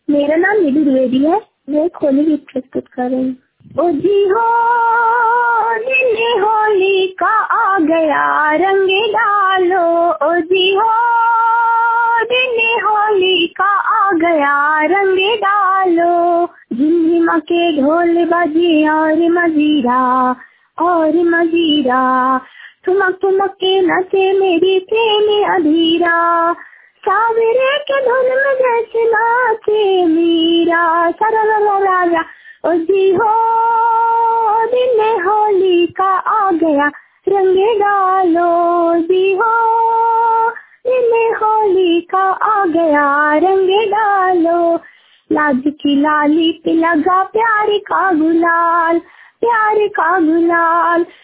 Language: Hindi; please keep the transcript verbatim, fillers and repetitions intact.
मेरा नाम निधि द्विवेदी है। मैं एक होली गीत प्रस्तुत कर रही हूँ। ओ जी हो दिन होली का आ गया रंग डालो, ओ जी हो दिन होली का आ गया रंग डालो। झिमझिमा के ढोल बजे और मजीरा और मजीरा, ठुमक ठुमक के नचे मेरी प्रेमी अधीरा। सावरे के धुन में जैसे नाचे मीरा, सरा रा रा रा। ओ जी हो दिन होली का आ गया रंग डालो, जी हो दिन होली का आ गया रंग डालो। लाज की लाली पे लगा प्यार का गुलाल, प्यार का गुलाल।